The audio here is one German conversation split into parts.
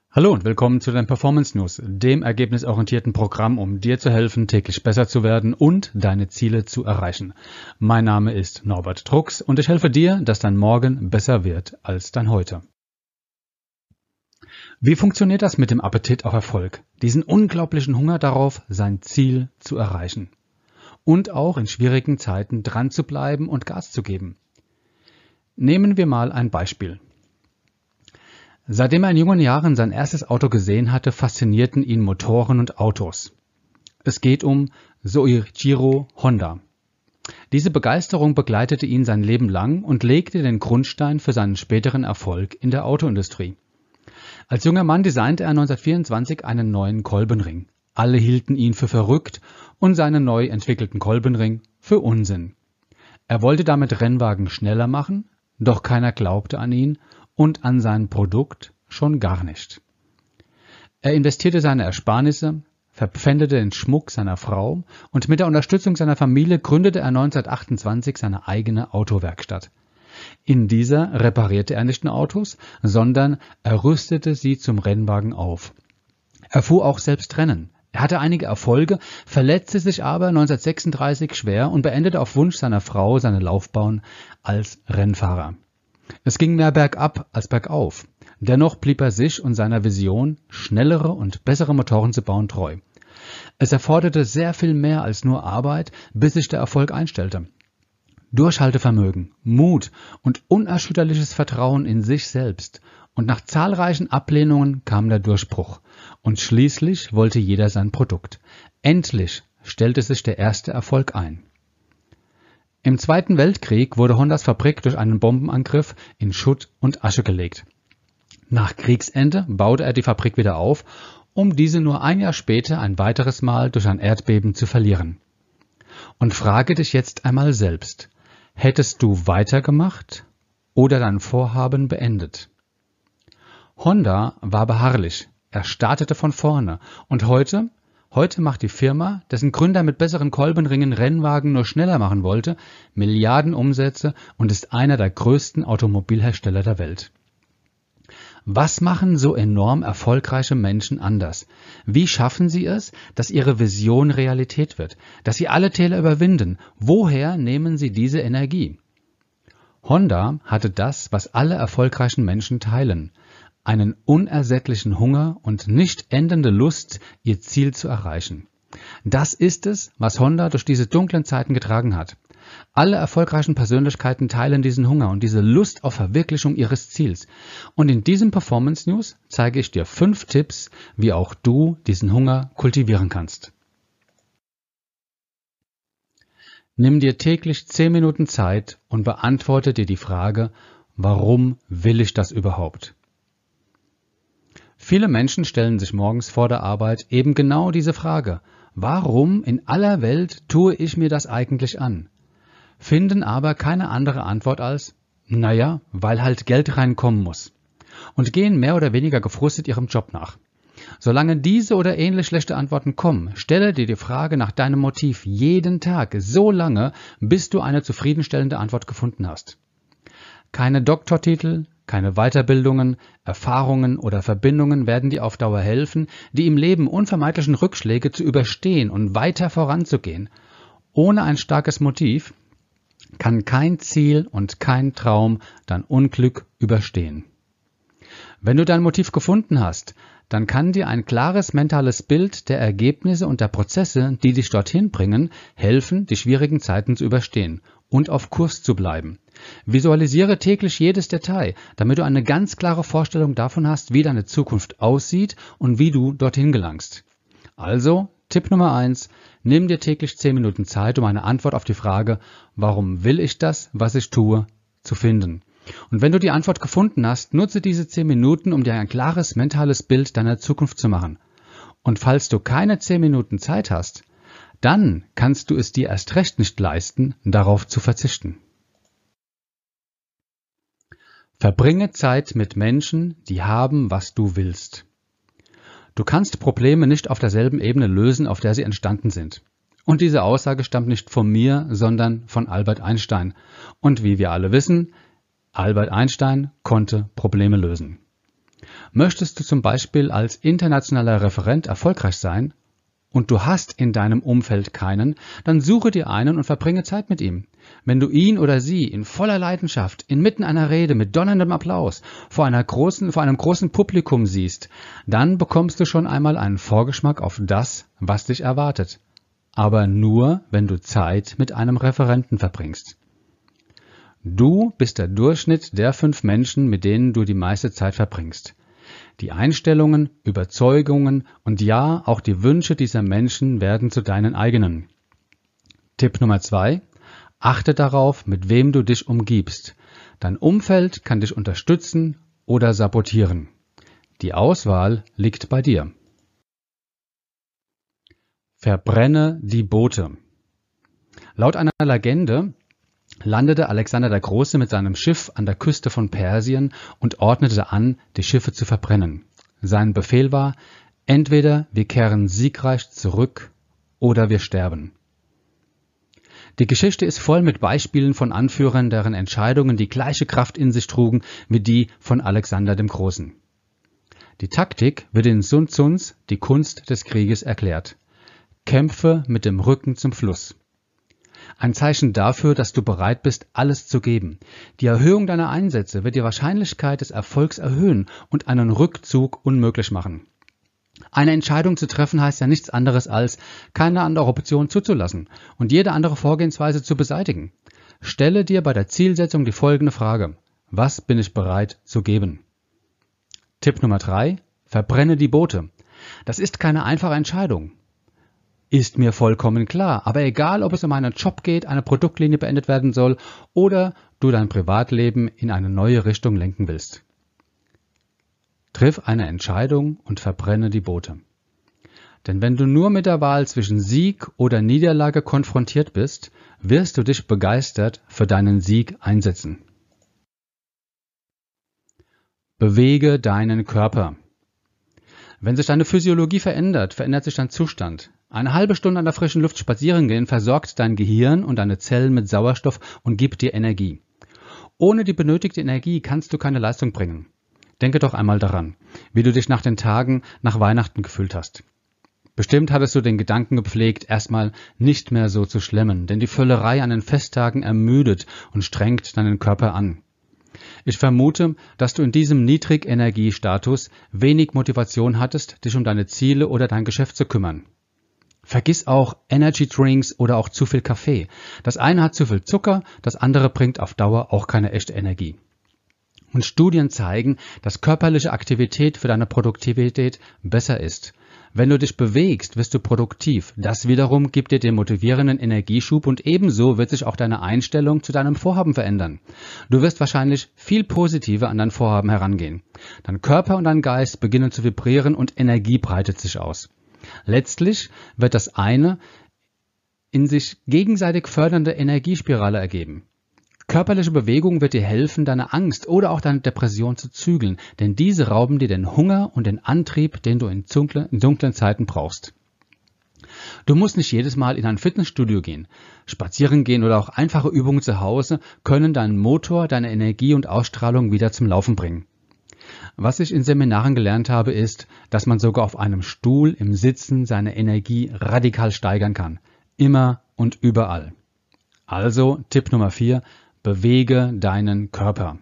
Hallo und willkommen zu den Performance News, dem ergebnisorientierten Programm, um dir zu helfen, täglich besser zu werden und deine Ziele zu erreichen. Mein Name ist Norbert Drucks und ich helfe dir, dass dein Morgen besser wird als dein Heute. Wie funktioniert das mit dem Appetit auf Erfolg? Diesen unglaublichen Hunger darauf, sein Ziel zu erreichen. Und auch in schwierigen Zeiten dran zu bleiben und Gas zu geben. Nehmen wir mal ein Beispiel. Seitdem er in jungen Jahren sein erstes Auto gesehen hatte, faszinierten ihn Motoren und Autos. Es geht um Soichiro Honda. Diese Begeisterung begleitete ihn sein Leben lang und legte den Grundstein für seinen späteren Erfolg in der Autoindustrie. Als junger Mann designte er 1924 einen neuen Kolbenring. Alle hielten ihn für verrückt und seinen neu entwickelten Kolbenring für Unsinn. Er wollte damit Rennwagen schneller machen, doch keiner glaubte an ihn und an sein Produkt schon gar nicht. Er investierte seine Ersparnisse, verpfändete den Schmuck seiner Frau und mit der Unterstützung seiner Familie gründete er 1928 seine eigene Autowerkstatt. In dieser reparierte er nicht nur Autos, sondern er rüstete sie zum Rennwagen auf. Er fuhr auch selbst Rennen. Er hatte einige Erfolge, verletzte sich aber 1936 schwer und beendete auf Wunsch seiner Frau seine Laufbahn als Rennfahrer. Es ging mehr bergab als bergauf. Dennoch blieb er sich und seiner Vision, schnellere und bessere Motoren zu bauen, treu. Es erforderte sehr viel mehr als nur Arbeit, bis sich der Erfolg einstellte. Durchhaltevermögen, Mut und unerschütterliches Vertrauen in sich selbst. Und nach zahlreichen Ablehnungen kam der Durchbruch. Und schließlich wollte jeder sein Produkt. Endlich stellte sich der erste Erfolg ein. Im Zweiten Weltkrieg wurde Hondas Fabrik durch einen Bombenangriff in Schutt und Asche gelegt. Nach Kriegsende baute er die Fabrik wieder auf, um diese nur ein Jahr später ein weiteres Mal durch ein Erdbeben zu verlieren. Und frage dich jetzt einmal selbst, hättest du weitergemacht oder dein Vorhaben beendet? Honda war beharrlich, er startete von vorne und heute macht die Firma, dessen Gründer mit besseren Kolbenringen Rennwagen nur schneller machen wollte, Milliarden Umsätze und ist einer der größten Automobilhersteller der Welt. Was machen so enorm erfolgreiche Menschen anders? Wie schaffen sie es, dass ihre Vision Realität wird, dass sie alle Täler überwinden? Woher nehmen sie diese Energie? Honda hatte das, was alle erfolgreichen Menschen teilen: einen unersättlichen Hunger und nicht endende Lust, ihr Ziel zu erreichen. Das ist es, was Honda durch diese dunklen Zeiten getragen hat. Alle erfolgreichen Persönlichkeiten teilen diesen Hunger und diese Lust auf Verwirklichung ihres Ziels. Und in diesem Performance News zeige ich dir 5 Tipps, wie auch du diesen Hunger kultivieren kannst. Nimm dir täglich 10 Minuten Zeit und beantworte dir die Frage, warum will ich das überhaupt? Viele Menschen stellen sich morgens vor der Arbeit eben genau diese Frage: Warum in aller Welt tue ich mir das eigentlich an? Finden aber keine andere Antwort als: Naja, weil halt Geld reinkommen muss. Und gehen mehr oder weniger gefrustet ihrem Job nach. Solange diese oder ähnlich schlechte Antworten kommen, stelle dir die Frage nach deinem Motiv jeden Tag so lange, bis du eine zufriedenstellende Antwort gefunden hast. Keine Doktortitel, keine Weiterbildungen, Erfahrungen oder Verbindungen werden dir auf Dauer helfen, die im Leben unvermeidlichen Rückschläge zu überstehen und weiter voranzugehen. Ohne ein starkes Motiv kann kein Ziel und kein Traum dein Unglück überstehen. Wenn du dein Motiv gefunden hast, dann kann dir ein klares mentales Bild der Ergebnisse und der Prozesse, die dich dorthin bringen, helfen, die schwierigen Zeiten zu überstehen und auf Kurs zu bleiben. Visualisiere täglich jedes Detail, damit du eine ganz klare Vorstellung davon hast, wie deine Zukunft aussieht und wie du dorthin gelangst. Also, Tipp Nummer 1, nimm dir täglich 10 Minuten Zeit, um eine Antwort auf die Frage, warum will ich das, was ich tue, zu finden. Und wenn du die Antwort gefunden hast, nutze diese 10 Minuten, um dir ein klares mentales Bild deiner Zukunft zu machen. Und falls du keine 10 Minuten Zeit hast, dann kannst du es dir erst recht nicht leisten, darauf zu verzichten. Verbringe Zeit mit Menschen, die haben, was du willst. Du kannst Probleme nicht auf derselben Ebene lösen, auf der sie entstanden sind. Und diese Aussage stammt nicht von mir, sondern von Albert Einstein. Und wie wir alle wissen, Albert Einstein konnte Probleme lösen. Möchtest du zum Beispiel als internationaler Referent erfolgreich sein und du hast in deinem Umfeld keinen, dann suche dir einen und verbringe Zeit mit ihm. Wenn du ihn oder sie in voller Leidenschaft, inmitten einer Rede mit donnerndem Applaus vor einem großen Publikum siehst, dann bekommst du schon einmal einen Vorgeschmack auf das, was dich erwartet. Aber nur, wenn du Zeit mit einem Referenten verbringst. Du bist der Durchschnitt der 5 Menschen, mit denen du die meiste Zeit verbringst. Die Einstellungen, Überzeugungen und ja, auch die Wünsche dieser Menschen werden zu deinen eigenen. Tipp Nummer 2. Achte darauf, mit wem du dich umgibst. Dein Umfeld kann dich unterstützen oder sabotieren. Die Auswahl liegt bei dir. Verbrenne die Boote. Laut einer Legende landete Alexander der Große mit seinem Schiff an der Küste von Persien und ordnete an, die Schiffe zu verbrennen. Sein Befehl war, entweder wir kehren siegreich zurück oder wir sterben. Die Geschichte ist voll mit Beispielen von Anführern, deren Entscheidungen die gleiche Kraft in sich trugen wie die von Alexander dem Großen. Die Taktik wird in Sun Tzuns Die Kunst des Krieges erklärt. Kämpfe mit dem Rücken zum Fluss. Ein Zeichen dafür, dass du bereit bist, alles zu geben. Die Erhöhung deiner Einsätze wird die Wahrscheinlichkeit des Erfolgs erhöhen und einen Rückzug unmöglich machen. Eine Entscheidung zu treffen heißt ja nichts anderes als, keine andere Option zuzulassen und jede andere Vorgehensweise zu beseitigen. Stelle dir bei der Zielsetzung die folgende Frage: Was bin ich bereit zu geben? Tipp Nummer 3. Verbrenne die Boote. Das ist keine einfache Entscheidung. Ist mir vollkommen klar, aber egal, ob es um einen Job geht, eine Produktlinie beendet werden soll oder du dein Privatleben in eine neue Richtung lenken willst. Triff eine Entscheidung und verbrenne die Boote. Denn wenn du nur mit der Wahl zwischen Sieg oder Niederlage konfrontiert bist, wirst du dich begeistert für deinen Sieg einsetzen. Bewege deinen Körper. Wenn sich deine Physiologie verändert, verändert sich dein Zustand. Eine halbe Stunde an der frischen Luft spazieren gehen versorgt dein Gehirn und deine Zellen mit Sauerstoff und gibt dir Energie. Ohne die benötigte Energie kannst du keine Leistung bringen. Denke doch einmal daran, wie du dich nach den Tagen nach Weihnachten gefühlt hast. Bestimmt hattest du den Gedanken gepflegt, erstmal nicht mehr so zu schlemmen, denn die Völlerei an den Festtagen ermüdet und strengt deinen Körper an. Ich vermute, dass du in diesem Niedrigenergiestatus wenig Motivation hattest, dich um deine Ziele oder dein Geschäft zu kümmern. Vergiss auch Energy Drinks oder auch zu viel Kaffee. Das eine hat zu viel Zucker, das andere bringt auf Dauer auch keine echte Energie. Und Studien zeigen, dass körperliche Aktivität für deine Produktivität besser ist. Wenn du dich bewegst, wirst du produktiv. Das wiederum gibt dir den motivierenden Energieschub und ebenso wird sich auch deine Einstellung zu deinem Vorhaben verändern. Du wirst wahrscheinlich viel positiver an dein Vorhaben herangehen. Dein Körper und dein Geist beginnen zu vibrieren und Energie breitet sich aus. Letztlich wird das eine in sich gegenseitig fördernde Energiespirale ergeben. Körperliche Bewegung wird dir helfen, deine Angst oder auch deine Depression zu zügeln, denn diese rauben dir den Hunger und den Antrieb, den du in dunklen Zeiten brauchst. Du musst nicht jedes Mal in ein Fitnessstudio gehen. Spazieren gehen oder auch einfache Übungen zu Hause können deinen Motor, deine Energie und Ausstrahlung wieder zum Laufen bringen. Was ich in Seminaren gelernt habe, ist, dass man sogar auf einem Stuhl im Sitzen seine Energie radikal steigern kann. Immer und überall. Also Tipp Nummer 4, bewege deinen Körper.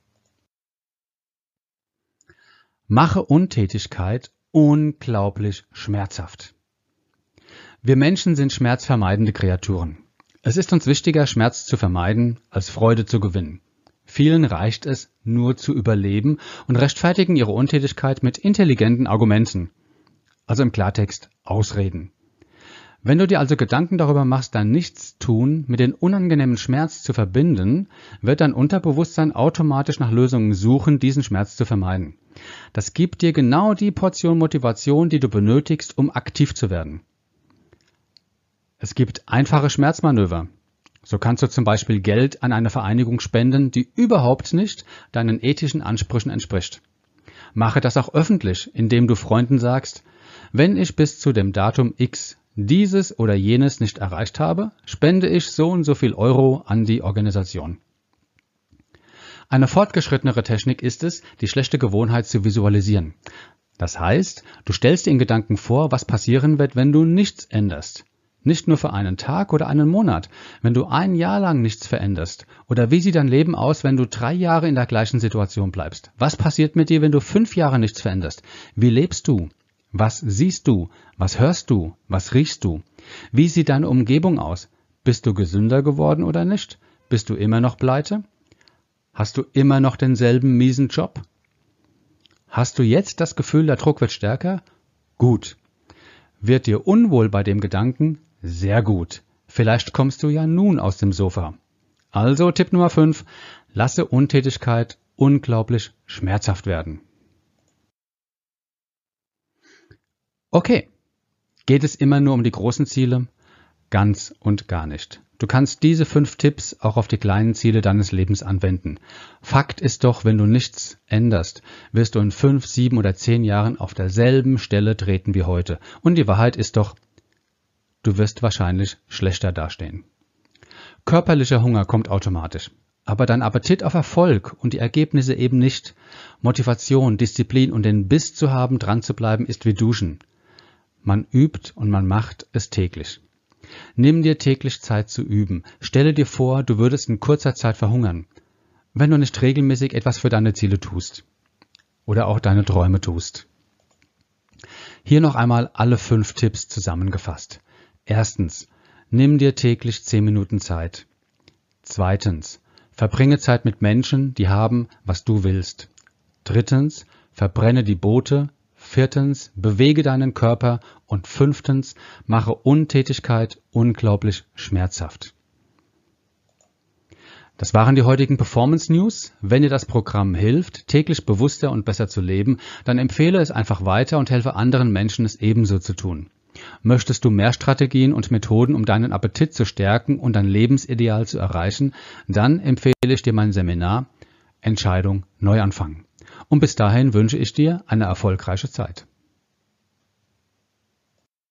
Mache Untätigkeit unglaublich schmerzhaft. Wir Menschen sind schmerzvermeidende Kreaturen. Es ist uns wichtiger, Schmerz zu vermeiden, als Freude zu gewinnen. Vielen reicht es, nur zu überleben und rechtfertigen ihre Untätigkeit mit intelligenten Argumenten. Also im Klartext Ausreden. Wenn du dir also Gedanken darüber machst, dein Nichtstun mit dem unangenehmen Schmerz zu verbinden, wird dein Unterbewusstsein automatisch nach Lösungen suchen, diesen Schmerz zu vermeiden. Das gibt dir genau die Portion Motivation, die du benötigst, um aktiv zu werden. Es gibt einfache Schmerzmanöver. So kannst du zum Beispiel Geld an eine Vereinigung spenden, die überhaupt nicht deinen ethischen Ansprüchen entspricht. Mache das auch öffentlich, indem du Freunden sagst, wenn ich bis zu dem Datum X dieses oder jenes nicht erreicht habe, spende ich so und so viel Euro an die Organisation. Eine fortgeschrittenere Technik ist es, die schlechte Gewohnheit zu visualisieren. Das heißt, du stellst dir in Gedanken vor, was passieren wird, wenn du nichts änderst. Nicht nur für einen Tag oder einen Monat, wenn du ein Jahr lang nichts veränderst. Oder wie sieht dein Leben aus, wenn du 3 Jahre in der gleichen Situation bleibst? Was passiert mit dir, wenn du 5 Jahre nichts veränderst? Wie lebst du? Was siehst du? Was hörst du? Was riechst du? Wie sieht deine Umgebung aus? Bist du gesünder geworden oder nicht? Bist du immer noch pleite? Hast du immer noch denselben miesen Job? Hast du jetzt das Gefühl, der Druck wird stärker? Gut. Wird dir unwohl bei dem Gedanken? Sehr gut. Vielleicht kommst du ja nun aus dem Sofa. Also Tipp Nummer 5. Lasse Untätigkeit unglaublich schmerzhaft werden. Okay. Geht es immer nur um die großen Ziele? Ganz und gar nicht. Du kannst diese 5 Tipps auch auf die kleinen Ziele deines Lebens anwenden. Fakt ist doch, wenn du nichts änderst, wirst du in 5, 7 oder 10 Jahren auf derselben Stelle treten wie heute. Und die Wahrheit ist doch, du wirst wahrscheinlich schlechter dastehen. Körperlicher Hunger kommt automatisch. Aber dein Appetit auf Erfolg und die Ergebnisse eben nicht. Motivation, Disziplin und den Biss zu haben, dran zu bleiben, ist wie Duschen. Man übt und man macht es täglich. Nimm dir täglich Zeit zu üben. Stelle dir vor, du würdest in kurzer Zeit verhungern, wenn du nicht regelmäßig etwas für deine Ziele tust oder auch deine Träume tust. Hier noch einmal alle 5 Tipps zusammengefasst. Erstens, nimm dir täglich 10 Minuten Zeit. Zweitens, verbringe Zeit mit Menschen, die haben, was du willst. Drittens, verbrenne die Boote. Viertens, bewege deinen Körper. Und 5. mache Untätigkeit unglaublich schmerzhaft. Das waren die heutigen Performance News. Wenn dir das Programm hilft, täglich bewusster und besser zu leben, dann empfehle es einfach weiter und helfe anderen Menschen, es ebenso zu tun. Möchtest du mehr Strategien und Methoden, um deinen Appetit zu stärken und dein Lebensideal zu erreichen, dann empfehle ich dir mein Seminar Entscheidung Neuanfang. Und bis dahin wünsche ich dir eine erfolgreiche Zeit.